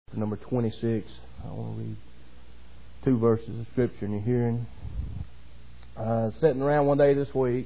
Number 26. I want to read 2 verses of Scripture in your hearing. Sitting around one day this week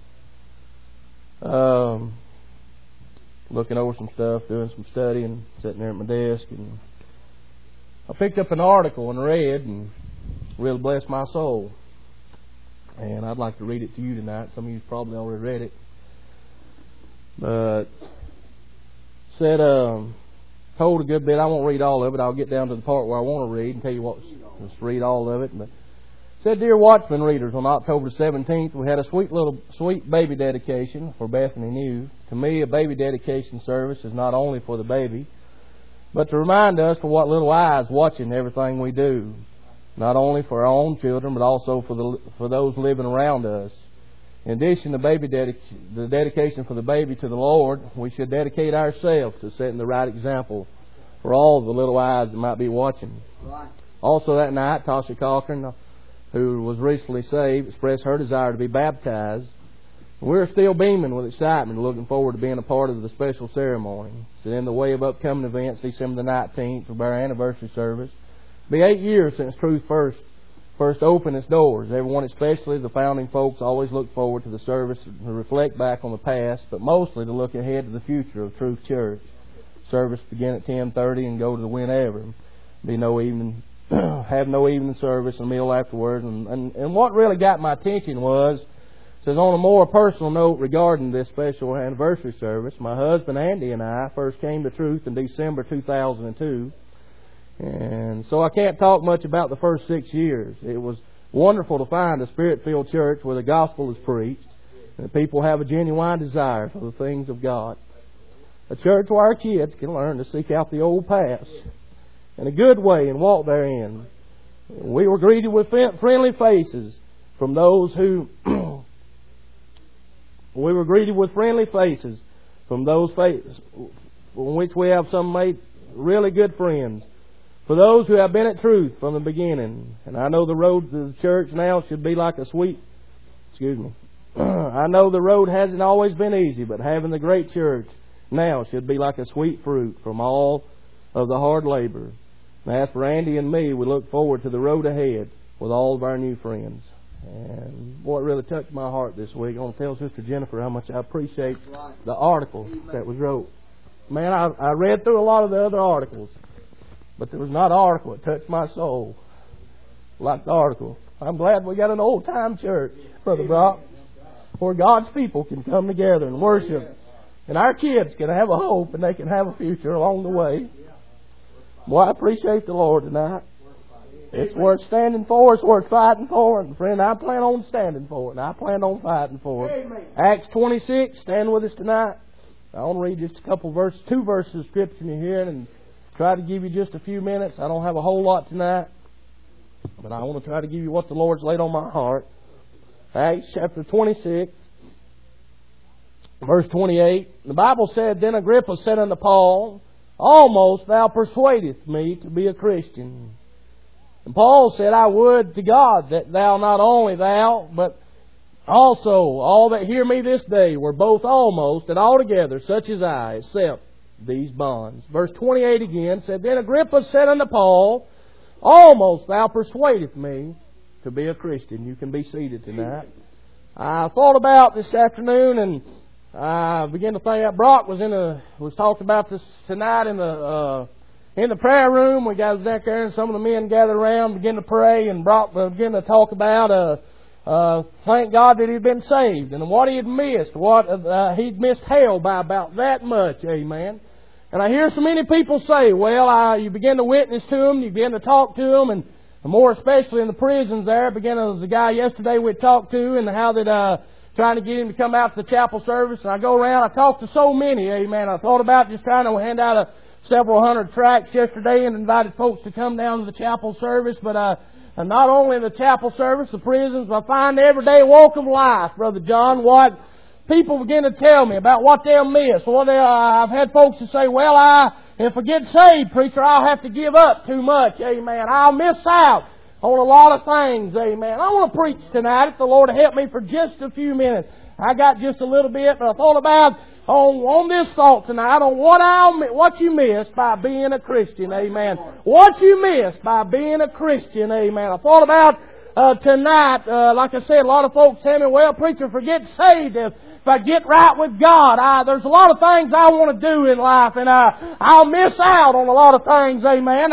and looking over some stuff, doing some studying, sitting there at my desk, and I picked up an article and read, and really blessed my soul. And I'd like to read it to you tonight. Some of you probably already read it. But said, told a good bit. I won't read all of it. I'll get down to the part where I want to read and tell you what. Just read all of it. But said, dear Watchman readers, on October 17th, we had a sweet baby dedication for Bethany New. To me, a baby dedication service is not only for the baby, but to remind us for what little eyes watching everything we do. Not only for our own children, but also for those living around us. In addition to the dedication for the baby to the Lord, we should dedicate ourselves to setting the right example for all the little eyes that might be watching. Right. Also that night, Tasha Cochran, who was recently saved, expressed her desire to be baptized. We're still beaming with excitement, looking forward to being a part of the special ceremony. So in the way of upcoming events, December the 19th will be our anniversary service. It'll be 8 years since Truth First opened its doors. Everyone, especially the founding folks, always look forward to the service to reflect back on the past, but mostly to look ahead to the future of Truth Church. Service begin at 10:30 and go to the whenever. Have no evening service and meal afterwards. And what really got my attention was, says on a more personal note regarding this special anniversary service, my husband Andy and I first came to Truth in December 2002. And so I can't talk much about the first 6 years. It was wonderful to find a Spirit-filled church where the gospel is preached and people have a genuine desire for the things of God. A church where our kids can learn to seek out the old past in a good way and walk therein. We were greeted with friendly faces from those who from which we have some made really good friends. For those who have been at Truth from the beginning, and I know the road to the church now should be like I know the road hasn't always been easy, but having the great church now should be like a sweet fruit from all of the hard labor. And as for Andy and me, we look forward to the road ahead with all of our new friends. And what really touched my heart this week, I want to tell Sister Jennifer how much I appreciate the article that was wrote. Man, I read through a lot of the other articles, but there was not an article that touched my soul like the article. I'm glad we got an old-time church, Brother Brock, where God's people can come together and worship. And our kids can have a hope and they can have a future along the way. Boy, I appreciate the Lord tonight. It's worth standing for. It's worth fighting for. And friend, I plan on standing for it. And I plan on fighting for it. Amen. Acts 26, stand with us tonight. I want to read just a couple verses, 2 verses of Scripture in here and try to give you just a few minutes. I don't have a whole lot tonight, but I want to try to give you what the Lord's laid on my heart. Acts chapter 26, verse 28. The Bible said, Then Agrippa said unto Paul, Almost thou persuadest me to be a Christian. And Paul said, I would to God that not only thou, but also all that hear me this day were both almost and altogether such as I, except these bonds. Verse 28 again said, Then Agrippa said unto Paul, Almost thou persuadest me to be a Christian. You can be seated tonight. I thought about this afternoon and I began to think that Brock was talking about this tonight in the prayer room. We got back there and some of the men gathered around, began to pray, and Brock began to talk about thank God that he'd been saved and what he had missed. He'd missed hell by about that much. Amen. And I hear so many people say, well, you begin to witness to them, you begin to talk to them, and more especially in the prisons there. There was a guy yesterday we talked to, and how that trying to get him to come out to the chapel service. And I go around, I talked to so many, amen. I thought about just trying to hand out several hundred tracts yesterday and invited folks to come down to the chapel service. But and not only in the chapel service, the prisons, but I find the everyday walk of life, Brother John, what people begin to tell me about what they'll miss. I've had folks to say, well, if I get saved, preacher, I'll have to give up too much, amen. I'll miss out on a lot of things, amen. I want to preach tonight, if the Lord will help me for just a few minutes. I got just a little bit, but I thought about on this thought tonight on what you missed by being a Christian. Amen. What you missed by being a Christian. Amen. I thought about tonight, like I said, a lot of folks tell me, well, preacher, forget saved. If I get right with God, there's a lot of things I want to do in life, and I'll miss out on a lot of things. Amen.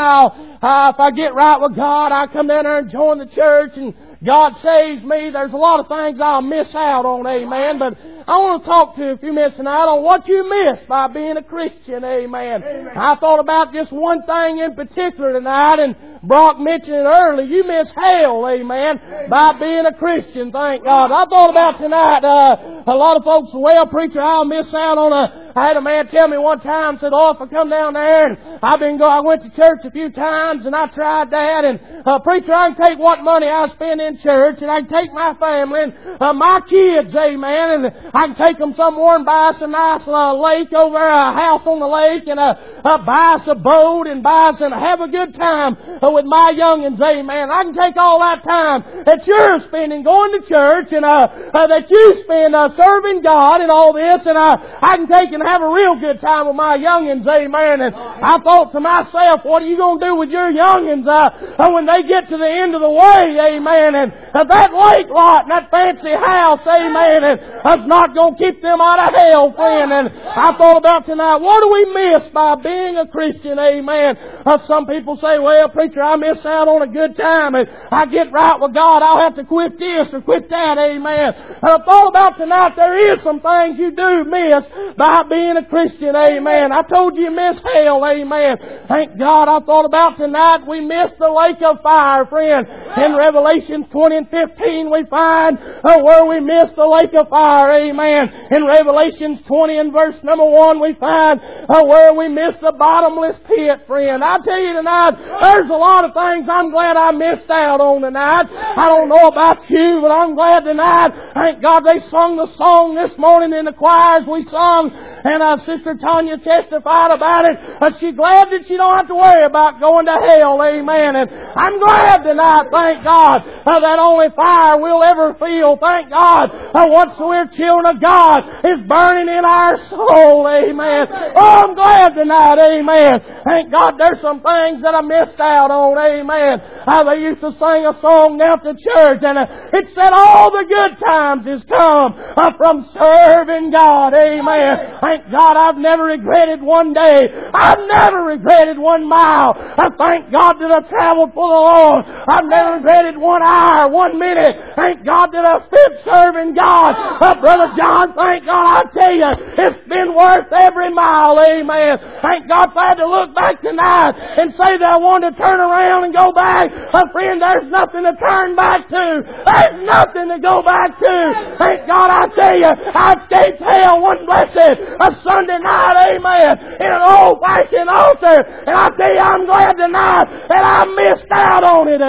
If I get right with God, I come down there and join the church, and God saves me. There's a lot of things I'll miss out on. Amen. But I want to talk to you a few minutes tonight on what you missed by being a Christian. Amen. I thought about just one thing in particular tonight, and Brock mentioned it earlier. You miss hell, amen, by being a Christian. Thank God. I thought about tonight, a lot of folks, well, preacher, I'll miss out on I had a man tell me one time, said, if I come down there, and I went to church a few times, and I tried that, and preacher, I can take what money I spend in church, and I can take my family, and my kids, amen, and I can take them somewhere and buy some nice lake over there, a house on the lake, and buy us a boat, and have a good time with my youngins, amen. I can take all that time that you're spending going to church, and that you spend serving God and all this, and I can take and have a real good time with my youngins, amen. And I thought to myself, what are you going to do with your youngins when they get to the end of the way, amen? And that lake lot and that fancy house, amen, and that's not going to keep them out of hell, friend. And I thought about tonight, what do we miss by being a Christian, amen? Some people say, well, preacher, I miss out on a good time, and I get right with God, I'll have to quit this or quit that, amen. And I thought about tonight, there is some things you do miss by being a Christian, amen. I told you miss hell, amen. Thank God. I thought about tonight, we missed the lake of fire, friend. In Revelation 20 and 15 we find where we missed the lake of fire, amen. In Revelations 20 and verse number 1 we find where we missed the bottomless pit, friend. I tell you tonight, there's a lot of things I'm glad I missed out on tonight. I don't know about you, but I'm glad tonight. Thank God they sung the song this morning in the choirs we sung, and Sister Tanya testified about it. She's glad that she don't have to worry about going to hell, amen. And I'm glad tonight, thank God, that only fire we'll ever feel, thank God, once we're children of God, is burning in our soul, amen. Oh, I'm glad tonight, amen. Thank God there's some things that I missed out on, amen. They used to sing a song down at the church, and it said all the good times has come from serving God, amen. Thank God I've never regretted one day. I've never regretted 1 mile. I thank God that I've traveled for the Lord. I've never regretted 1 hour, 1 minute. Thank God that I've spent serving God. Brother John, thank God, I tell you, it's been worth every mile, amen. Thank God if I had to look back tonight and say that I wanted to turn around and go back. Friend, there's nothing to turn back to. There's nothing to go back to. Thank God, I tell you, I escaped hell one blessed a Sunday night, amen, in an old-fashioned altar. And I tell you, I'm glad tonight that I missed out on it,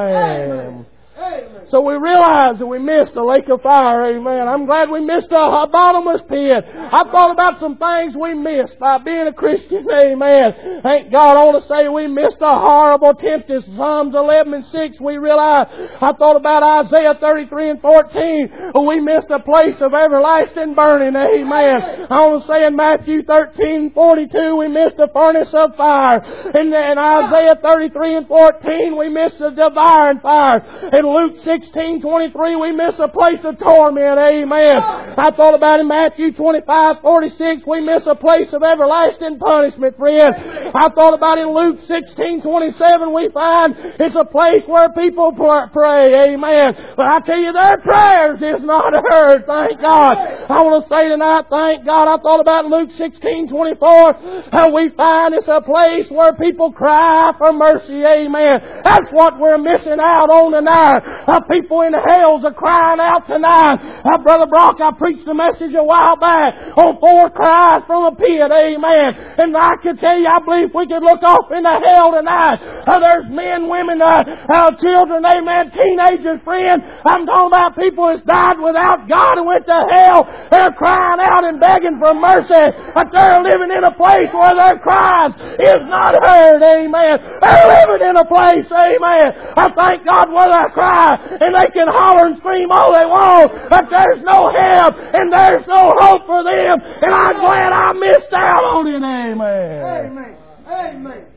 amen. So we realize that we missed the lake of fire, amen. I'm glad we missed a bottomless pit. I thought about some things we missed by being a Christian, amen. Thank God, I want to say we missed a horrible tempest. Psalms 11 and 6, we realize. I thought about Isaiah 33 and 14. We missed a place of everlasting burning, amen. I want to say in Matthew 13, 42, we missed a furnace of fire. In Isaiah 33 and 14, we missed a devouring fire. In Luke 16:23, we miss a place of torment, amen. I thought about in Matthew 25:46, we miss a place of everlasting punishment, friend. I thought about in Luke 16:27, we find it's a place where people pray, amen. But I tell you, their prayers is not heard, thank God. I want to say tonight, thank God, I thought about Luke 16:24, how we find it's a place where people cry for mercy, amen. That's what we're missing out on tonight. People in the hells are crying out tonight. Brother Brock, I preached a message a while back on 4 cries from a pit, amen. And I can tell you, I believe we could look off into hell tonight. There's men, women, children, amen, teenagers, friend. I'm talking about people that's died without God and went to hell. They're crying out and begging for mercy. But they're living in a place where their cries is not heard, amen. They're living in a place, amen. I thank God where their cry and they can holler and scream all they want, but there's no help and there's no hope for them, and I'm glad I missed out on it. Amen. Amen.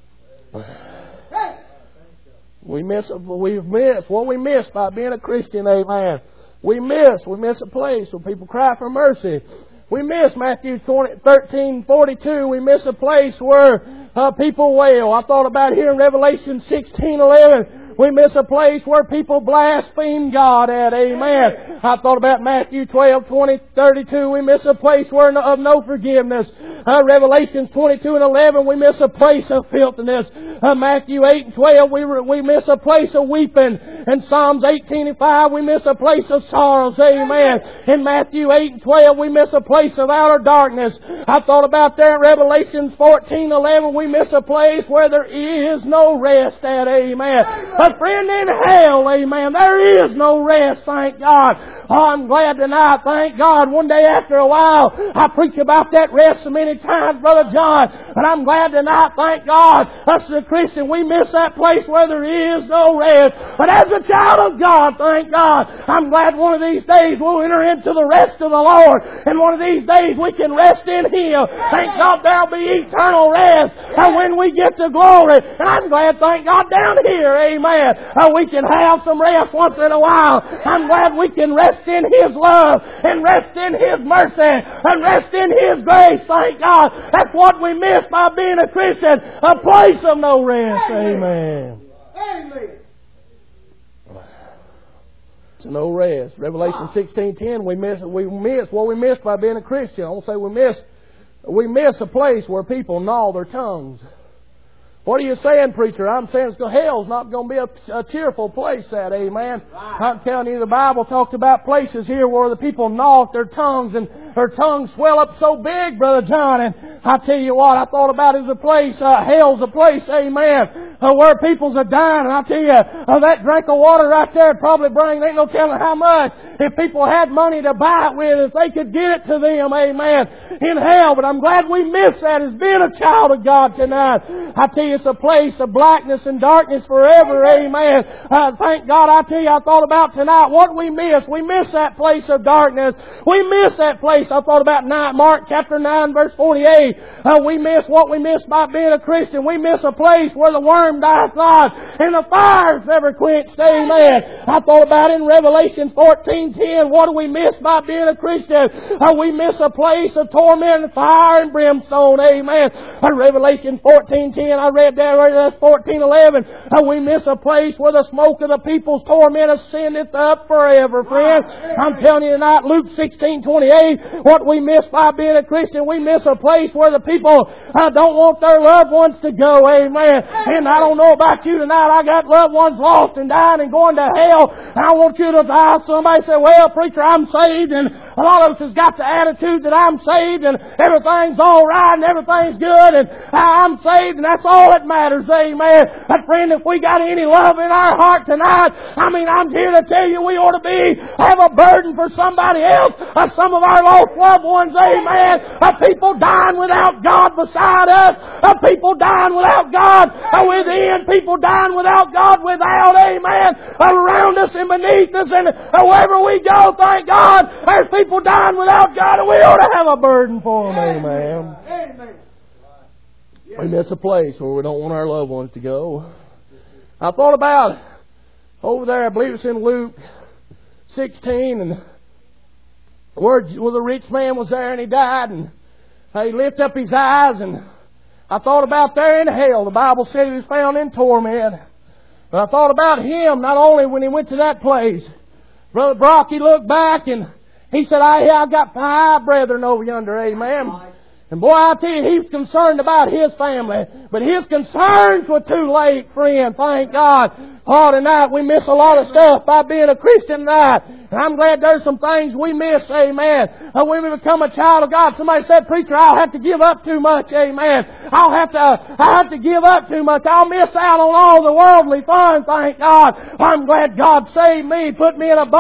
We've missed what we miss by being a Christian. Amen. We miss a place where people cry for mercy. We miss Matthew 13:42. We miss a place where people wail. I thought about here in Revelation 16:11. We miss a place where people blaspheme God at. Amen. I thought about Matthew 12:20-32. We miss a place where of no forgiveness. Revelations 22:11. We miss a place of filthiness. Matthew 8:12. We miss a place of weeping. And Psalms 18:5. We miss a place of sorrows. Amen. In Matthew 8:12. We miss a place of outer darkness. I thought about there in Revelations 14:11. We miss a place where there is no rest at. Amen. But friend, in hell, amen, there is no rest, thank God. Oh, I'm glad tonight, thank God. One day after a while, I preach about that rest so many times, Brother John. But I'm glad tonight, thank God, us as a Christian, we miss that place where there is no rest. But as a child of God, thank God, I'm glad one of these days we'll enter into the rest of the Lord. And one of these days we can rest in Him. Thank God there'll be eternal rest when we get to glory. And I'm glad, thank God, down here, amen, we can have some rest once in a while. I'm glad we can rest in His love and rest in His mercy and rest in His grace. Thank God. That's what we miss by being a Christian. A place of no rest. Amen. Amen. To no rest. Revelation 16:10. We miss what we miss by being a Christian. I won't say we miss a place where people gnaw their tongues. What are you saying, preacher? I'm saying hell's not going to be a cheerful place, that, amen. I'm telling you, the Bible talked about places here where the people gnaw at their tongues and their tongues swell up so big, Brother John. And I tell you what, I thought about it as a place, hell's a place, amen, where people's are dying. And I tell you, that drink of water right there probably ain't no telling how much. If people had money to buy it with, if they could get it to them, amen, in hell. But I'm glad we missed that as being a child of God tonight. I tell you, it's a place of blackness and darkness forever. Amen. Thank God. I tell you, I thought about tonight what we miss. We miss that place of darkness. We miss that place. I thought about Mark chapter 9 verse 48. We miss what we miss by being a Christian. We miss a place where the worm dieth not and the fire's never quenched. Amen. I thought about in Revelation 14:10. What do we miss by being a Christian? We miss a place of torment and fire and brimstone. Amen. Revelation 14:10. I read there, 14:11. We miss a place where the smoke of the people's torment ascendeth up forever, friend. I'm telling you tonight, Luke 16:28. What we miss by being a Christian, we miss a place where the people don't want their loved ones to go. Amen. And I don't know about you tonight. I got loved ones lost and dying and going to hell. And I want you to die. Somebody say, well, preacher, I'm saved. And a lot of us has got the attitude that I'm saved and everything's all right and everything's good and I'm saved and that's all that matters. Amen. But friend, if we got any love in our heart tonight, I'm here to tell you we ought to have a burden for somebody else. Some of our lost loved ones. Amen. People dying without God beside us. People dying without God within. People dying without God without. Amen. Around us and beneath us and wherever we go, thank God, there's people dying without God and we ought to have a burden for them. Amen. Amen. We miss a place where we don't want our loved ones to go. I thought about over there, I believe it's in Luke 16, and where the rich man was there and he died, and he lifted up his eyes, and I thought about there in hell. The Bible said he was found in torment. But I thought about him not only when he went to that place. Brother Brock, he looked back and he said, I got 5 brethren over yonder, amen. And boy, I tell you, he was concerned about his family. But his concerns were too late, friend. Thank God. Oh, tonight we miss a lot of stuff by being a Christian tonight. And I'm glad there's some things we miss, amen. When we become a child of God, somebody said, preacher, I'll have to give up too much, amen. I'll have to give up too much. I'll miss out on all the worldly fun, thank God. I'm glad God saved me, put me in in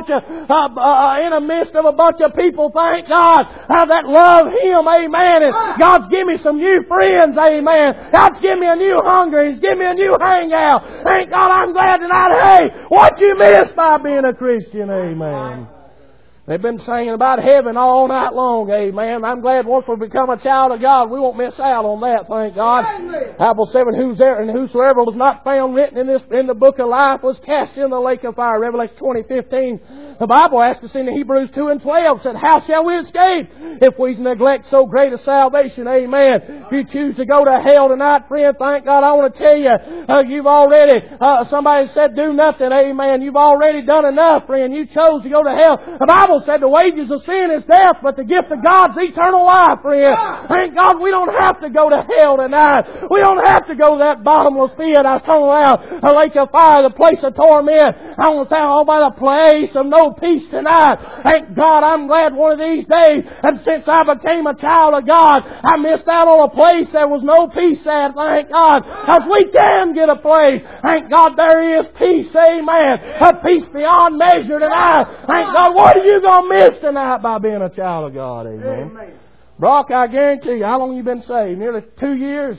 the midst of a bunch of people, thank God, that love Him, amen. And God's given me some new friends, amen. God's given me a new hunger. He's given me a new hangout. Thank God I'm glad tonight, hey, what you missed by being a Christian, amen. They've been singing about heaven all night long, amen. I'm glad once we become a child of God, we won't miss out on that, thank God. Apple 7, whosoever was not found written in the book of life was cast in the lake of fire. Revelation 20:15. The Bible asks us in Hebrews 2:12, said, how shall we escape if we neglect so great a salvation, amen. If you choose to go to hell tonight, friend, thank God, I want to tell you, you've already, somebody said do nothing, amen. You've already done enough, friend. You chose to go to hell. The Bible said the wages of sin is death, but the gift of God's eternal life, friend. Thank God we don't have to go to hell tonight. We don't have to go to that bottomless pit I was talking about, a lake of fire, the place of torment. I want to tell you all about a place of no peace tonight. Thank God I'm glad one of these days, and since I became a child of God, I missed out on a place there was no peace at. Thank God. Because we can get a place. Thank God there is peace, amen. A peace beyond measure tonight. Thank God. What are you going to miss tonight by being a child of God? Amen. Brock, I guarantee you, how long have you been saved? Nearly 2 years?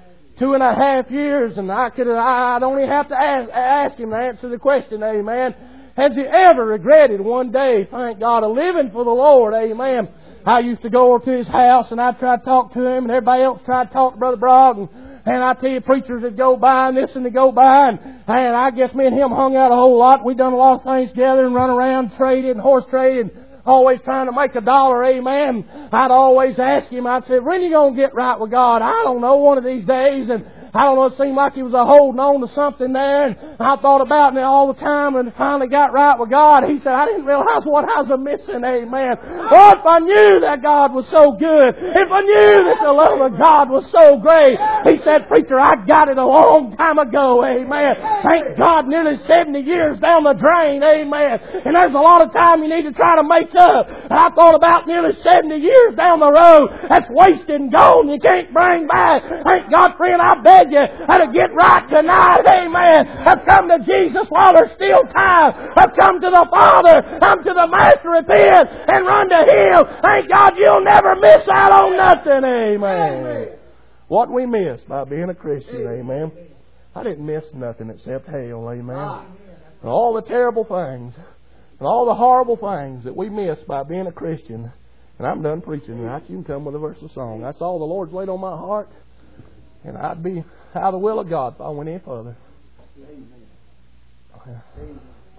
2.5 years. And I'd only have to ask him to answer the question, amen. Has he ever regretted one day, thank God, of living for the Lord, amen? I used to go over to his house and I'd try to talk to him, and everybody else tried to talk to Brother Brock, and I tell you, preachers would go by and this and they'd go by, and I guess me and him hung out a whole lot. We done a lot of things together and run around, traded and horse traded, always trying to make $1, amen. I'd always ask him, I'd say, when are you going to get right with God? I don't know, one of these days. And I don't know, it seemed like he was holding on to something there. And I thought about it all the time, and finally got right with God. He said, I didn't realize what I was missing, amen. Well, if I knew that God was so good, if I knew that the love of God was so great, he said, preacher, I got it a long time ago, amen. Thank God, nearly 70 years down the drain, amen. And there's a lot of time you need to try to make up. And I thought about nearly 70 years down the road that's wasted and gone, you can't bring back. Thank God, friend, I beg you to get right tonight, amen. I've come to Jesus while there's still time. I've come to the Father, come to the Master, repent and run to Him. Thank God you'll never miss out on nothing, amen. What we miss by being a Christian, amen. I didn't miss nothing except hell, amen. And all the terrible things and all the horrible things that we miss by being a Christian. And I'm done preaching tonight. You can come with a verse of song. That's all the Lord's laid on my heart. And I'd be out of the will of God if I went any further. Amen.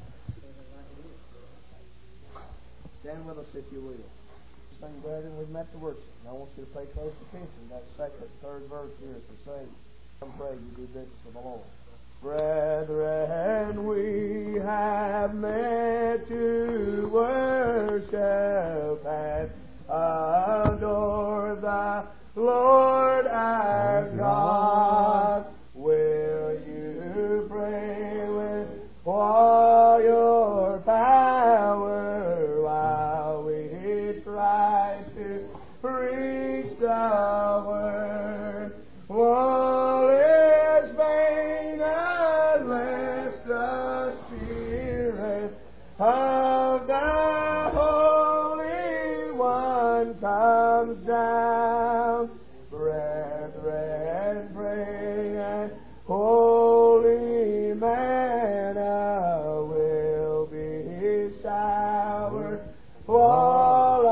Stand with us if you will. Sing, brethren, we've met to worship. And I want you to pay close attention. That second, third verse here is to say, come pray, you do business of the Lord. Brethren, we have met to worship and adore the Lord our God. Will you pray with all your power while we try to preach the word? All is vain unless the Spirit of the Holy One comes down. Brethren, pray, and holy manna will be showered all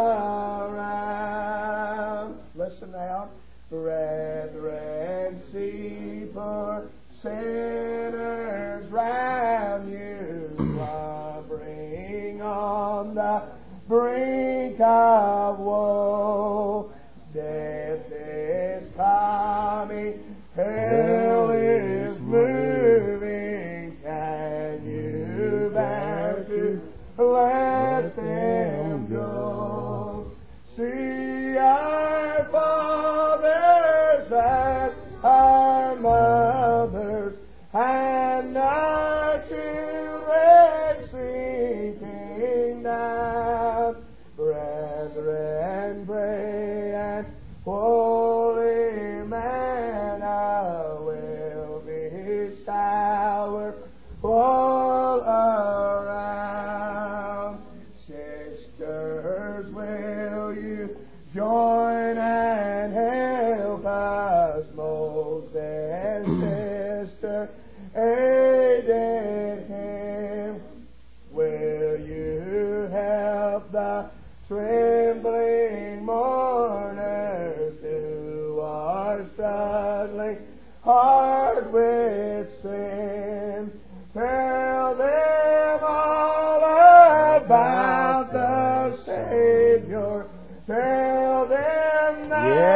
around. Listen now. Brethren, see poor sinners round you blubbering on the brink of woe. Death is coming, hell is moving. Can you bear to let them go? See our fathers and our mothers and our children sinking down. Brethren, pray, and holy manna will be showered all around. Sisters, will you join and help us, most and sister Aiden?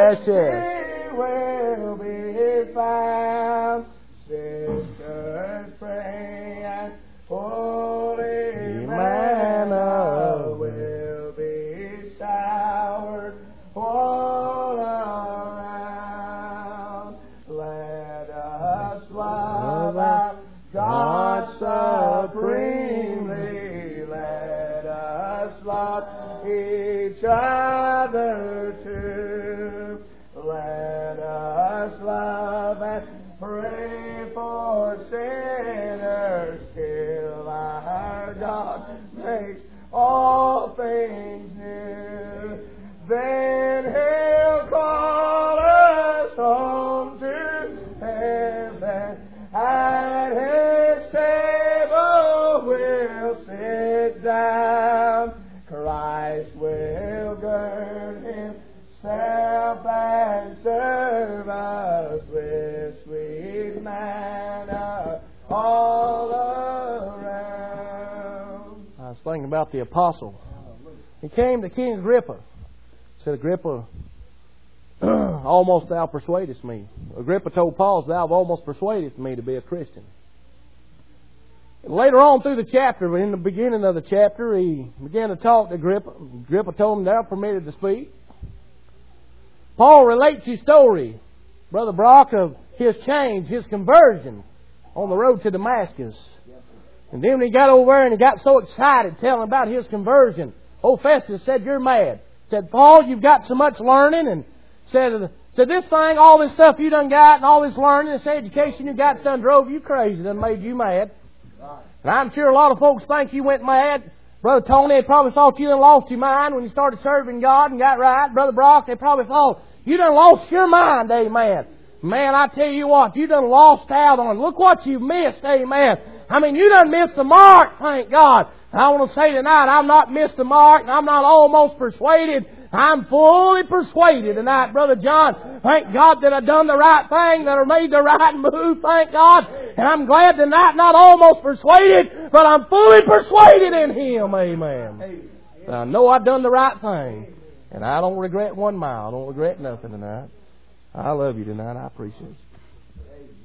Yes, yes. She will be found. Sisters, pray and holy manna will be showered all around. Let us love our God supremely. Let us love each other too. Let us love and pray for sinners till our God makes all things new. Then He'll call us home to heaven. At His table we'll sit down. Christ will gird Himself and serve us with sweet manna all around. I was thinking about the apostle. He came to King Agrippa. Said, Agrippa, almost thou persuadest me. Agrippa told Paul, thou have almost persuaded me to be a Christian. And later on through the chapter, in the beginning of the chapter, he began to talk to Agrippa. Agrippa told him, thou permitted to speak. Paul relates his story, Brother Brock, of his change, his conversion on the road to Damascus. And then when he got over there and he got so excited telling about his conversion, old Festus said, you're mad. Said, Paul, you've got so much learning, and said this thing, all this stuff you done got, and all this learning, this education you got done drove you crazy, done made you mad. And I'm sure a lot of folks think you went mad. Brother Tony, they probably thought you done lost your mind when you started serving God and got right. Brother Brock, they probably thought you done lost your mind, amen. Man, I tell you what, you done lost out on. Look what you missed, amen. I mean, you done missed the mark, thank God. And I want to say tonight, I'm not missed the mark, and I'm not almost persuaded. I'm fully persuaded tonight, Brother John. Thank God that I done the right thing, that I made the right move, thank God. And I'm glad tonight, not almost persuaded, but I'm fully persuaded in Him, amen. And I know I've done the right thing, and I don't regret 1 mile. I don't regret nothing tonight. I love you tonight. I appreciate you.